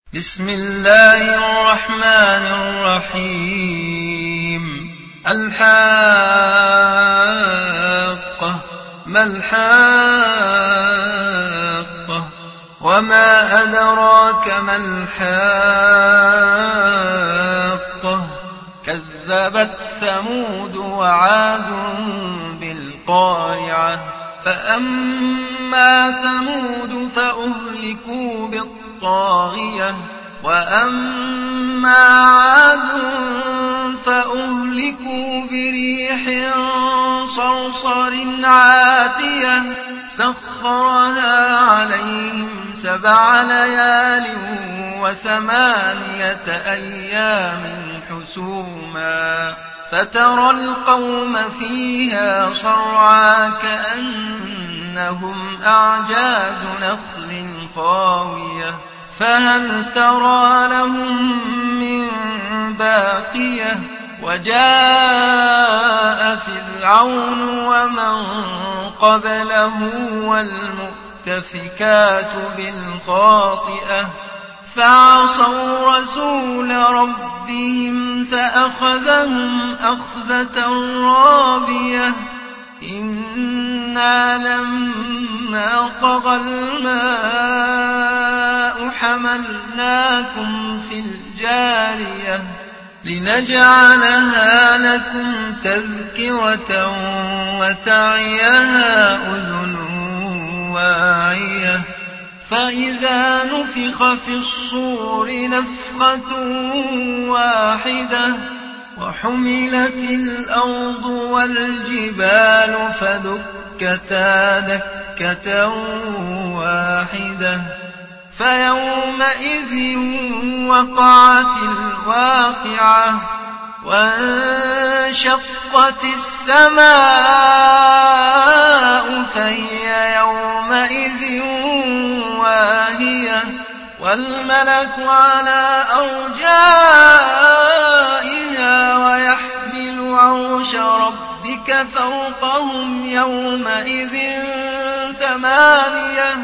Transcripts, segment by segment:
بسم الله الرحمن الرحيم. الحاقة ما الحاقة وما أدراك ما الحاقة كذبت ثمود وعاد بالقارعة فأما ثمود فأهلكوا بالطاغية وأما عاد فأهلكوا بريح صرصر عاتية سخرها عليهم 7 ليال و8 أيام حسوما فترى القوم فيها صرعى كأنهم أعجاز نخل خاوية فهل ترى لهم من باقية وجاء فرعون ومن قبله والمؤتفكات بالخاطئة فعصوا رسول ربهم فأخذهم أخذة رابية إنا لما طغى الماء حملناكم في الجارية لنجعلها لكم تذكرة وتعيها أذن واعية فإذا نفخ في الصور نفخة واحدة وحملت الأرض والجبال فدكتا دكة واحدة فيومئذ وقعت الواقعة وانشقت السماء فهي يومئذ واهية والملك على أرجائها ويحمل عرش ربك فوقهم يومئذ 8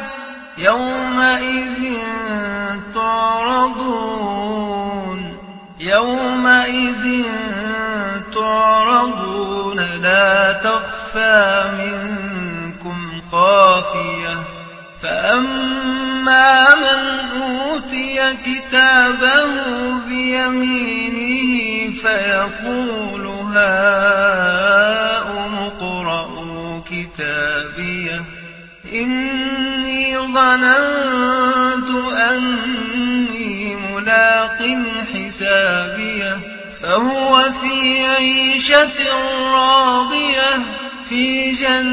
يومئذ تعرضون لا تخفى منكم خافية فأما من أوتي كتابه بيمينه فيقول هاؤم اقرءوا كتابيه إني ظننت أني ملاق حسابيه فهو في عيشة راضية في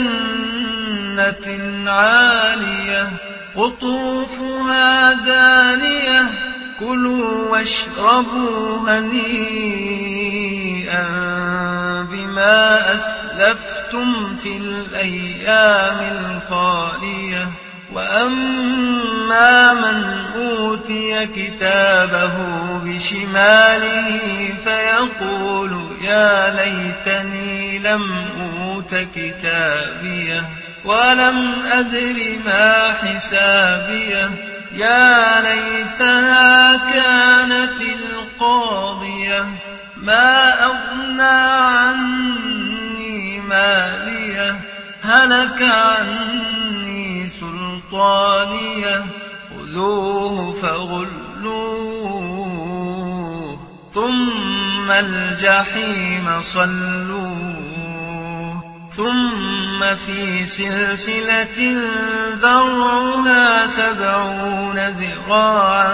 جنة عالية قطوفها دانية كلوا واشربوا هنيئا بما أسلفتم في الأيام الخالية وأما من أوتي كتابه بشماله فيقول يا ليتني لم أوت كتابيه ولم أدر ما حسابيه يا ليتها كانت القاضية ما أغنى عني ماليه هلك عني سلطانيه خذوه فغلوه ثم الجحيم صلوه ثم في سلسلة ذرعها 70 ذراعا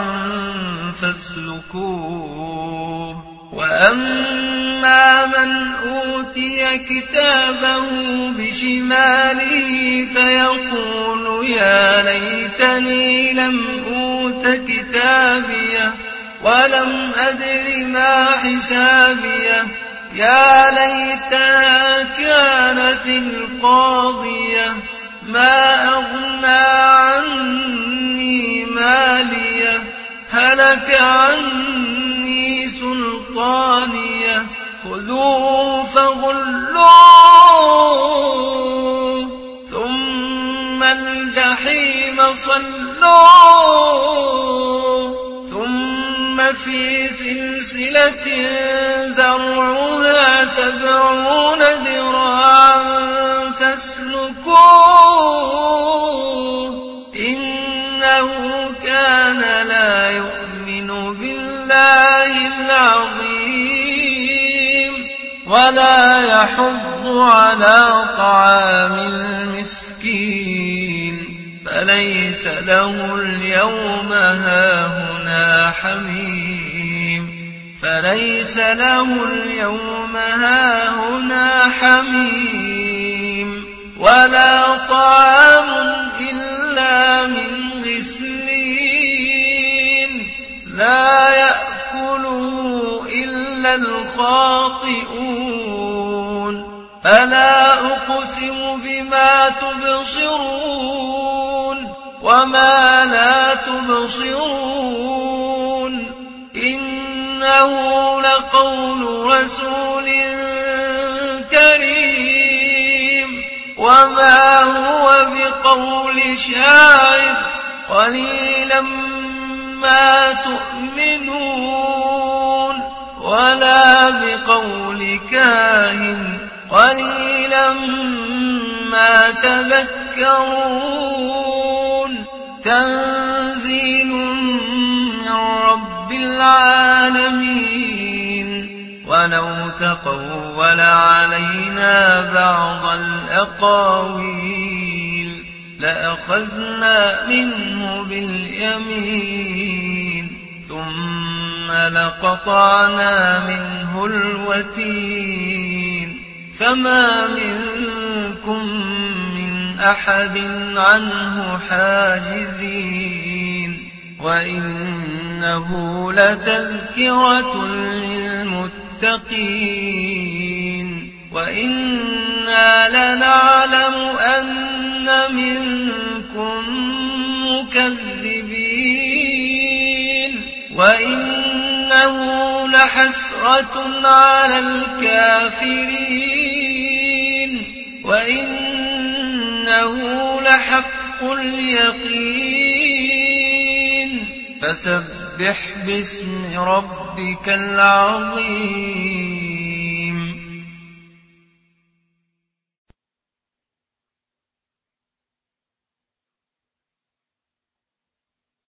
فاسلكوه وأما من أوتي كتابه بشماله فيقول يا ليتني لم أوت كتابيه ولم أدر ما حسابيه يا ليتها كانت القاضية ما أغنى عني ماليه هلك عني سلطانيه خذوه فغلوه ثم الجحيم صلوه ثم ثم في سلسلة ذرعها 70 ذراعا فاسلكوه إنه كان لا يؤمن بالله العظيم ولا يحض على طعام المسكين فليس له اليوم هاهنا حميم ولا طعام إلا من غسلين لا يأكله إلا الخاطئون فلا أقسم بما تبصرون وما لا تبصرون إنه لقول رسول كريم وما هو بقول شاعر قليلا ما تؤمنون ولا بقول كاهن قليلا ما تذكرون تنزيل من رب العالمين ولو تقول علينا بعض الأقاويل لأخذنا منه باليمين ثم لقطعنا منه الوتين فما منكم من أحد عنه حاجزين وإنه لتذكرة للمتقين وإنا لنعلم أن منكم مكذبين وإنه لحسرة على الكافرين وإنه لحق اليقين فسبح باسم ربك العظيم